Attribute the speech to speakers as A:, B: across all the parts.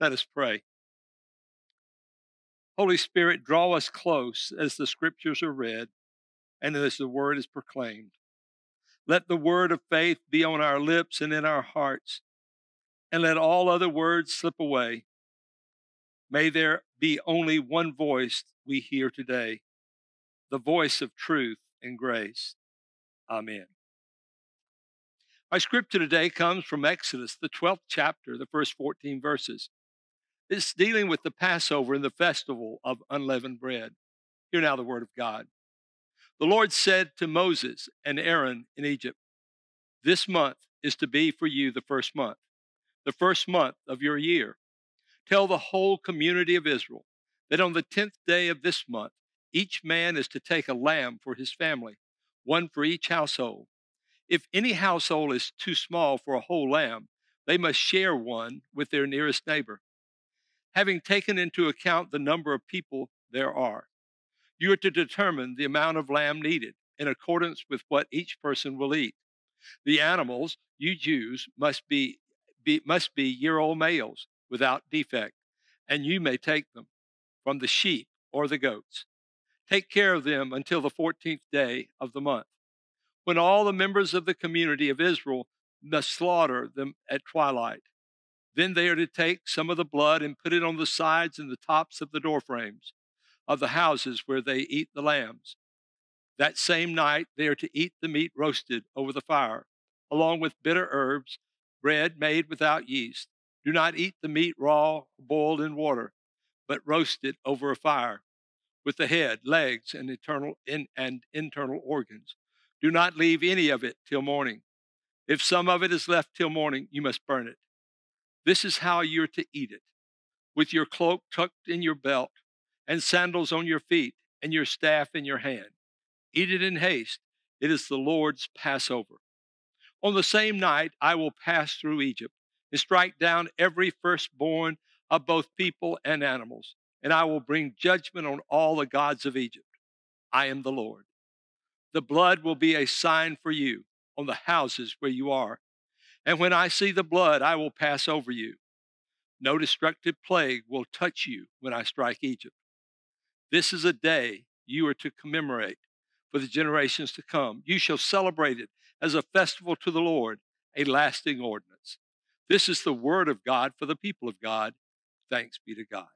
A: Let us pray. Holy Spirit, draw us close as the scriptures are read and as the word is proclaimed. Let the word of faith be on our lips and in our hearts, and let all other words slip away. May there be only one voice we hear today, the voice of truth and grace. Amen. Our scripture today comes from Exodus, the 12th chapter, the first 14 verses. It's dealing with the Passover and the festival of unleavened bread. Hear now the word of God. The Lord said to Moses and Aaron in Egypt, "This month is to be for you the first month of your year. Tell the whole community of Israel that on the 10th day of this month, each man is to take a lamb for his family, one for each household. If any household is too small for a whole lamb, they must share one with their nearest neighbor. Having taken into account the number of people there are, you are to determine the amount of lamb needed in accordance with what each person will eat. The animals you choose must be year-old males without defect, and you may take them from the sheep or the goats. Take care of them until the 14th day of the month, when all the members of the community of Israel must slaughter them at twilight. Then they are to take some of the blood and put it on the sides and the tops of the door frames of the houses where they eat the lambs. That same night they are to eat the meat roasted over the fire, along with bitter herbs, bread made without yeast. Do not eat the meat raw or boiled in water, but roast it over a fire, with the head, legs, and internal organs. Do not leave any of it till morning. If some of it is left till morning, you must burn it. This is how you're to eat it, with your cloak tucked in your belt, and sandals on your feet, and your staff in your hand. Eat it in haste. It is the Lord's Passover. On the same night, I will pass through Egypt and strike down every firstborn of both people and animals, and I will bring judgment on all the gods of Egypt. I am the Lord. The blood will be a sign for you on the houses where you are. And when I see the blood, I will pass over you. No destructive plague will touch you when I strike Egypt. This is a day you are to commemorate for the generations to come. You shall celebrate it as a festival to the Lord, a lasting ordinance. This is the word of God for the people of God. Thanks be to God."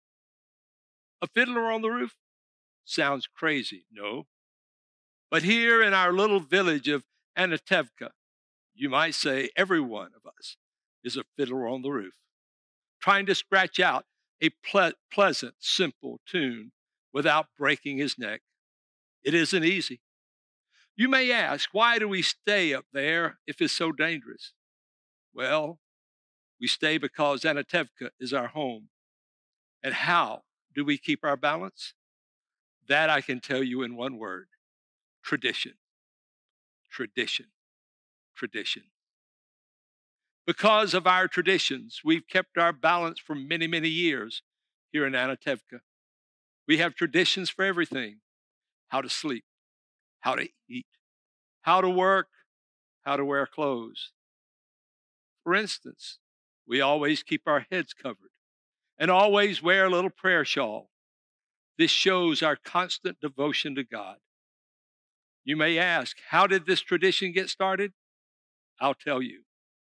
A: A fiddler on the roof? Sounds crazy, no? But here in our little village of Anatevka, you might say every one of us is a fiddler on the roof, trying to scratch out a pleasant, simple tune without breaking his neck. It isn't easy. You may ask, why do we stay up there if it's so dangerous? Well, we stay because Anatevka is our home. And how do we keep our balance? That I can tell you in one word: tradition, tradition, tradition. Because of our traditions, we've kept our balance for many, many years here in Anatevka. We have traditions for everything: how to sleep, how to eat, how to work, how to wear clothes. For instance, we always keep our heads covered and always wear a little prayer shawl. This shows our constant devotion to God. You may ask, how did this tradition get started? I'll tell you.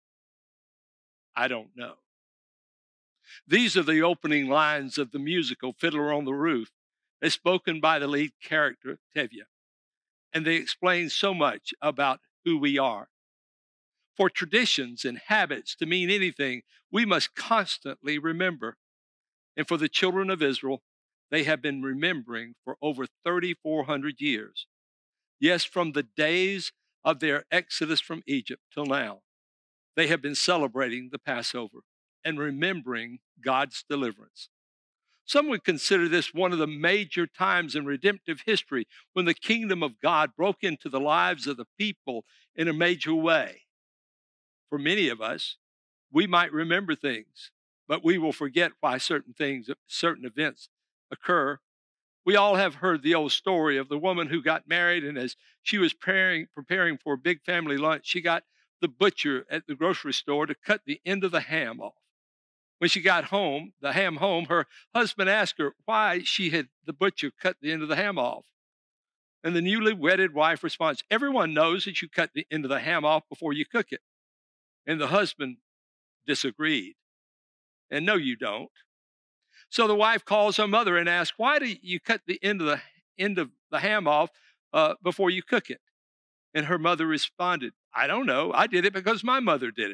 A: I don't know. These are the opening lines of the musical Fiddler on the Roof, as spoken by the lead character, Tevye, and they explain so much about who we are. For traditions and habits to mean anything, we must constantly remember. And for the children of Israel, they have been remembering for over 3,400 years. Yes, from the days of their exodus from Egypt till now, they have been celebrating the Passover and remembering God's deliverance. Some would consider this one of the major times in redemptive history when the kingdom of God broke into the lives of the people in a major way. For many of us, we might remember things, but we will forget why certain events occur. We all have heard the old story of the woman who got married, and as she was preparing for a big family lunch, she got the butcher at the grocery store to cut the end of the ham off. When she got home, the ham home, her husband asked her why she had the butcher cut the end of the ham off. And the newly wedded wife responds, "Everyone knows that you cut the end of the ham off before you cook it." And the husband disagreed. And no, you don't. So the wife calls her mother and asks, "Why do you cut the end of the ham off before you cook it?" And her mother responded, "I don't know. I did it because my mother did it."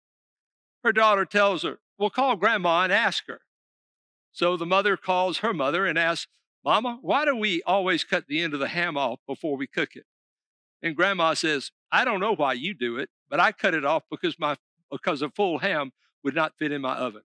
A: Her daughter tells her, "Well, call grandma and ask her." So the mother calls her mother and asks, "Mama, why do we always cut the end of the ham off before we cook it?" And grandma says, "I don't know why you do it, but I cut it off because a full ham would not fit in my oven."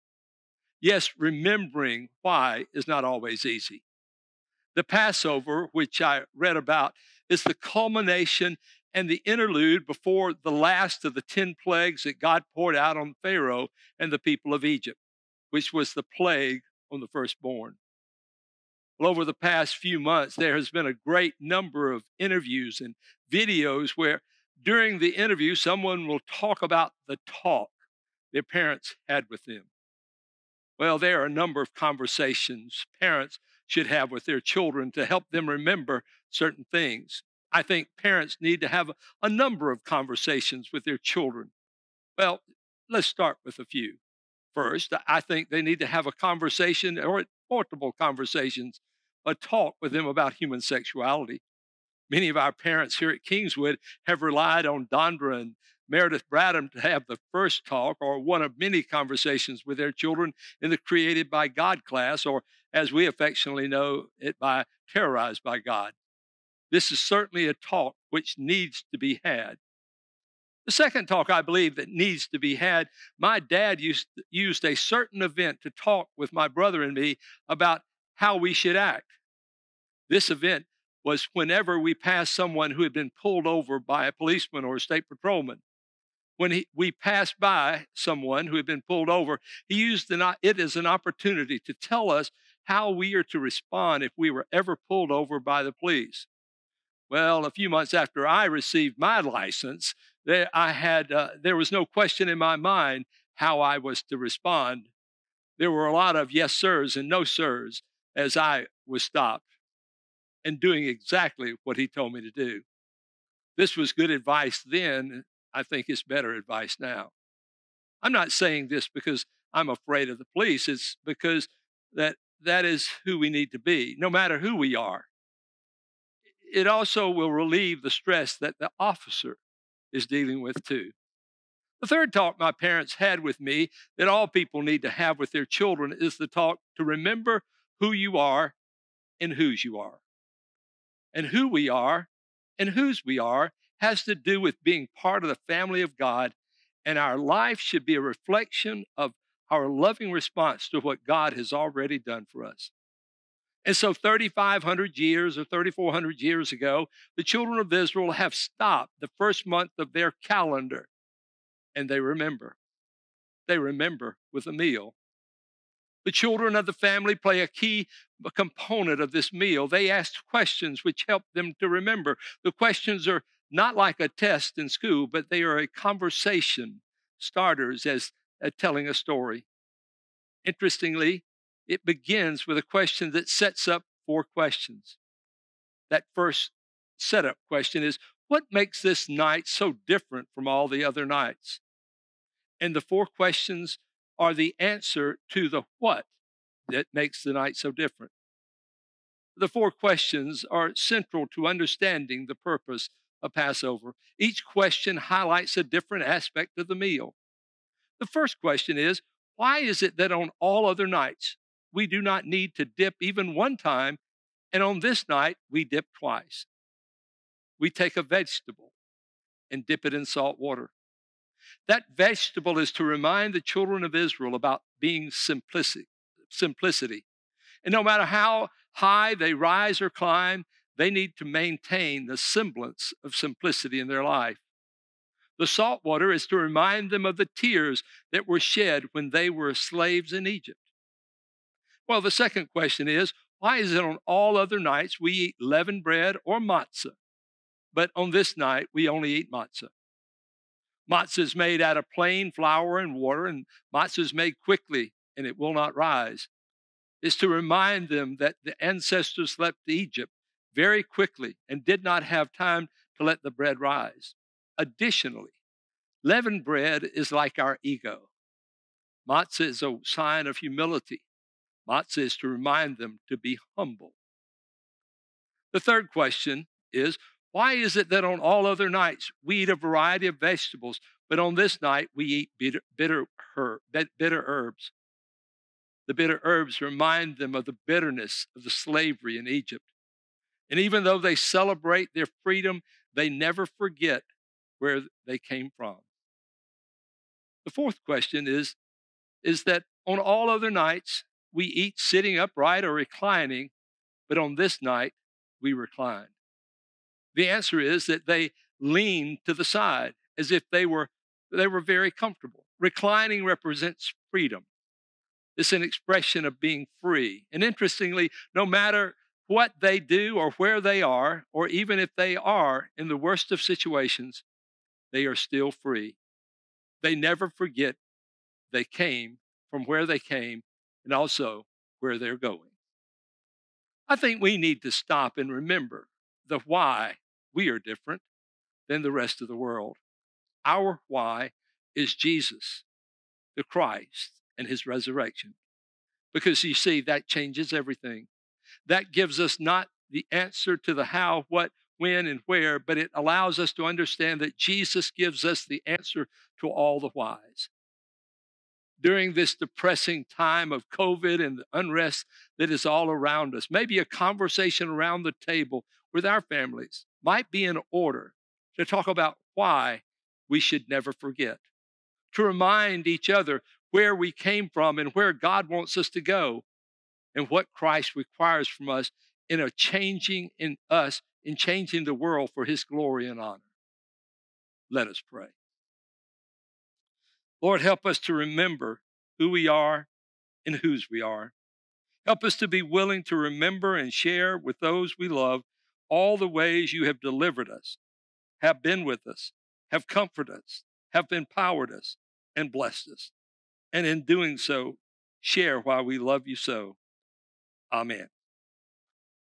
A: Yes, remembering why is not always easy. The Passover, which I read about, is the culmination and the interlude before the last of the 10 plagues that God poured out on Pharaoh and the people of Egypt, which was the plague on the firstborn. Well, over the past few months, there has been a great number of interviews and videos where during the interview, someone will talk about the talk their parents had with them. Well, there are a number of conversations parents should have with their children to help them remember certain things. I think parents need to have a number of conversations with their children. Well, let's start with a few. First, I think they need to have a conversation or multiple conversations, a talk with them about human sexuality. Many of our parents here at Kingswood have relied on Dondra and Meredith Bradham to have the first talk or one of many conversations with their children in the Created by God class, or as we affectionately know it by Terrorized by God. This is certainly a talk which needs to be had. The second talk I believe that needs to be had, my dad used a certain event to talk with my brother and me about how we should act. This event was whenever we passed someone who had been pulled over by a policeman or a state patrolman. When we passed by someone who had been pulled over, he used it as an opportunity to tell us how we are to respond if we were ever pulled over by the police. Well, a few months after I received my license, there was no question in my mind how I was to respond. There were a lot of yes sirs and no sirs as I was stopped and doing exactly what he told me to do. This was good advice then. I think it's better advice now. I'm not saying this because I'm afraid of the police. It's because that is who we need to be, no matter who we are. It also will relieve the stress that the officer is dealing with too. The third talk my parents had with me that all people need to have with their children is the talk to remember who you are and whose you are. And who we are and whose we are has to do with being part of the family of God, and our life should be a reflection of our loving response to what God has already done for us. And so 3,500 years or 3,400 years ago, the children of Israel have stopped the first month of their calendar, and they remember. They remember with a meal. The children of the family play a key component of this meal. They ask questions which help them to remember. The questions are not like a test in school, but they are a conversation starters as telling a story. Interestingly, it begins with a question that sets up four questions. That first setup question is, what makes this night so different from all the other nights? And the four questions are the answer to the what that makes the night so different. The four questions are central to understanding the purpose of Passover. Each question highlights a different aspect of the meal. The first question is, why is it that on all other nights we do not need to dip even one time, and on this night we dip twice? We take a vegetable and dip it in salt water. That vegetable is to remind the children of Israel about being simplicity. And no matter how high they rise or climb, they need to maintain the semblance of simplicity in their life. The salt water is to remind them of the tears that were shed when they were slaves in Egypt. Well, the second question is, why is it on all other nights we eat leavened bread or matzah, but on this night we only eat matzah? Matzah is made out of plain flour and water, and matzah is made quickly and it will not rise. It's to remind them that the ancestors left Egypt very quickly and did not have time to let the bread rise. Additionally, leavened bread is like our ego. Matzah is a sign of humility. Matzah is to remind them to be humble. The third question is, why is it that on all other nights we eat a variety of vegetables, but on this night we eat bitter herbs? The bitter herbs remind them of the bitterness of the slavery in Egypt. And even though they celebrate their freedom, they never forget where they came from. The fourth question is that on all other nights we eat sitting upright or reclining, but on this night we recline. The answer is that they lean to the side as if they were very comfortable. Reclining represents freedom. It's an expression of being free. And interestingly, no matter what they do or where they are, or even if they are in the worst of situations, they are still free. They never forget they came from where they came and also where they're going. I think we need to stop and remember the why we are different than the rest of the world. Our why is Jesus, the Christ, and his resurrection. Because you see, that changes everything. That gives us not the answer to the how, what, when, and where, but it allows us to understand that Jesus gives us the answer to all the whys. During this depressing time of COVID and the unrest that is all around us, maybe a conversation around the table with our families might be in order to talk about why we should never forget, to remind each other where we came from and where God wants us to go, and what Christ requires from us in changing the world for his glory and honor. Let us pray. Lord, help us to remember who we are and whose we are. Help us to be willing to remember and share with those we love all the ways you have delivered us, have been with us, have comforted us, have empowered us, and blessed us. And in doing so, share why we love you so. Amen.